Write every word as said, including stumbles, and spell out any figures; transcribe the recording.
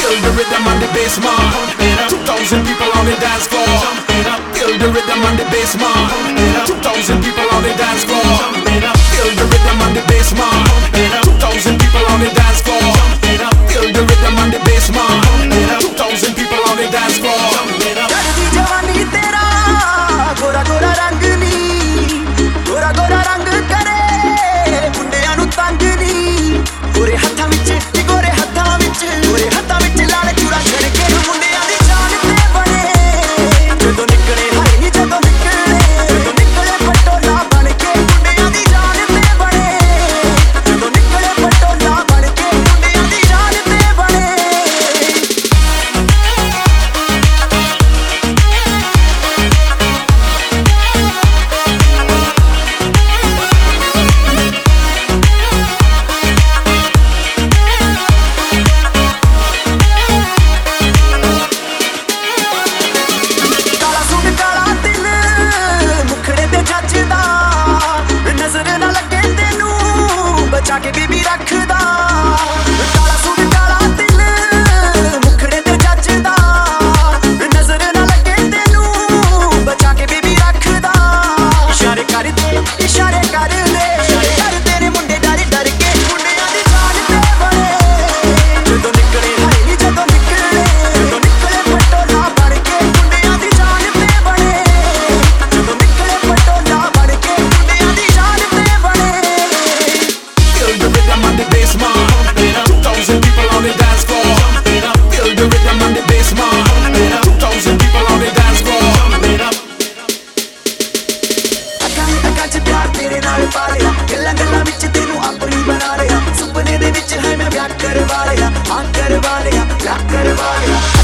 Feel the rhythm and the bass, man. Two thousand people on the dance floor. Feel the rhythm and the bass, man. Two thousand people on the dance floor. Feel the rhythm and the bass, man. Two thousand people on the dance floor. Feel the rhythm and the bass, man. Two thousand people on the dance floor. चढ़ती जवानी तेरा गोरा गोरा रंग नी गोरा गोरा रंग करे मुंडियां नू तंग नी गोरे हत्थां विच गोरे हत्थां विच गोरे हत्थां विच लाल चूड़ा छड़के मुंडियां दी जान ते बने जदों निकले हाय नी जदों निकले जदों निकले पटोला बन के मुंडियां दी जान ते बने जदों निकले पटोला बन के मुंडियां दी जान ते बने काला सूट काला दिल मुखड़े ते जचदा नजर ना लगे तेनू बचा के बीबी रखदा काला सूट काला दिल मुखड़े ते जचदा नजर ना लगे तेनू बचा के बीबी रखदा इशारे कर दे इशारे कर दे कर तेरे मुंडे डर डर के मुंडियां दी जान ते बने जदों निकले हाय नी जदों निकले जदों निकले पटोला बन के मुंडियां दी जान ते बने जदों निकले पटोला बन के मुंडियां दी जान ते बने Feel the rhythm and the bass, man. Two thousand people on the dance floor. Feel the rhythm and the bass, man. Two thousand people on the dance floor. ਅੱਖਾਂ ਹੀ ਅੱਖਾਂ 'ਚ ਪਿਆਰ ਤੇਰੇ ਨਾਲ ਪਾ ਲਿਆ ਗੱਲਾਂ ਗੱਲਾਂ ਵਿੱਚ ਤੈਨੂੰ ਆਪਣੀ ਬਣਾ ਲਿਆ ਸੁਪਨੇ ਦੇ ਵਿੱਚ ਹੈ ਮੈਂ ਵਿਆਹ ਕਰਵਾ ਲਿਆ ਹਾਂ ਕਰਵਾ ਲਿਆ ਵਿਆਹ ਕਰਵਾ ਲਿਆ